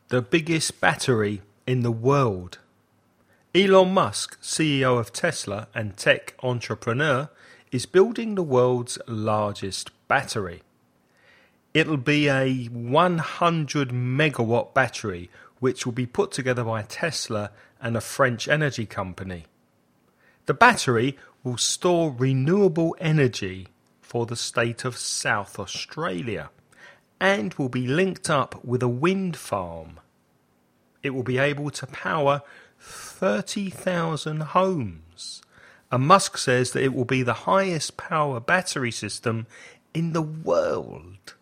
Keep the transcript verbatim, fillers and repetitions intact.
the biggest battery in the world. Elon Musk, C E O of Tesla and tech entrepreneur, is building the world's largest battery. It'll be a one hundred megawatt battery which will be put together by Tesla and a French energy company. The battery will store renewable energy for the state of South Australia and will be linked up with a wind farm. It will be able to power thirty thousand homes. And Musk says that it will be the highest power battery system in the world.